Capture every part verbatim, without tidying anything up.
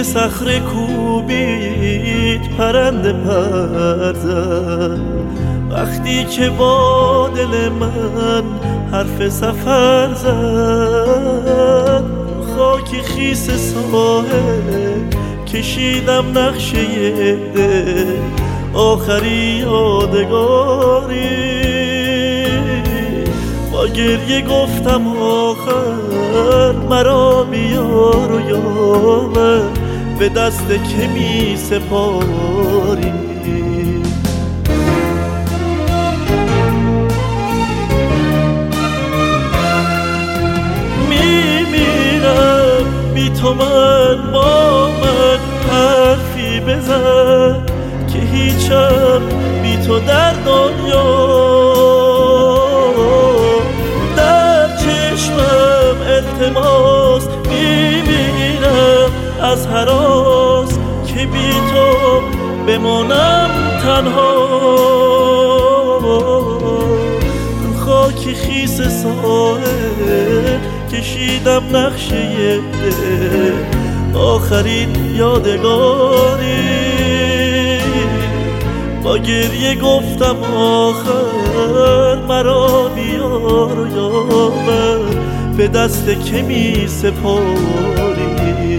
به صخره کوبید پرنده پر زد، وقتی که با دل من حرف سفر زد. خاکی خیس ساحل کشیدم نقشه دل، آخری یادگاری با گریه گفتم آخر مرا بیار و یاور، به دست که می سپاری. می میرم بی تو من با من حرفی بزن که هیچم بی تو در دنیا. در چشمم التماس میبینم از هراس که بی تو بمانم تنها. خاکی خیس ساحل کشیدم نقشه دل، آخرین یادگاری با گریه گفتم آخر مرا بیار و یاور، به دست که می سپاری.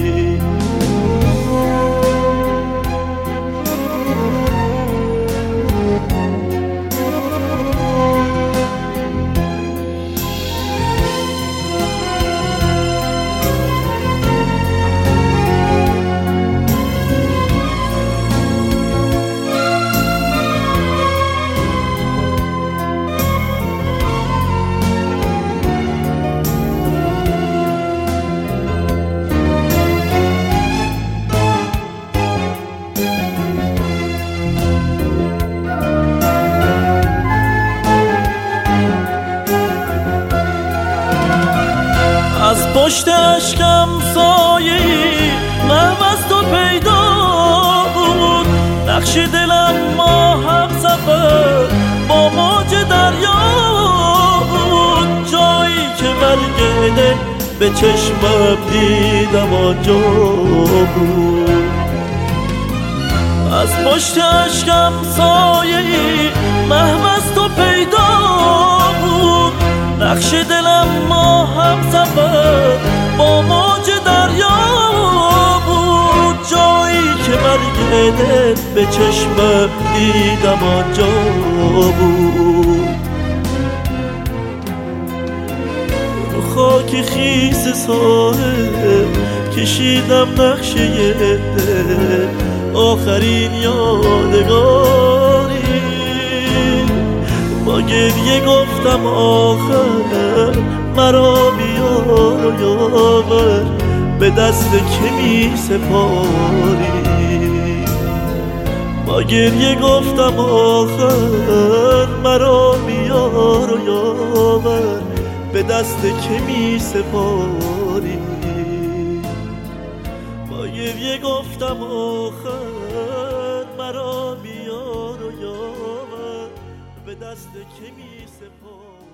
از پشت اشکم سایه‌ای محو از تو پیدا بود، نقش دلم ما هم سفر با موج دریا بود. جایی که برگ دل به چشمم دیدم آنجا بود. از پشت اشکم سایه‌ای محو از تو پیدا بود، نقش دلم ما هم سفر با موج دریا بود. جایی که برگ دل به چشمم دیدم آنجا بود. رو خاک خیس ساحل کشیدم نقشه دل، آخرین یادگاری با گریه گفتم آخر مرا بیار و یاور، به دست که می سپاری. با گریه گفتم آخر مرا بیار و یاور، به دست که می سپاری. با گریه گفتم آخر مرا بیار و یاور، به دست که می سپاری.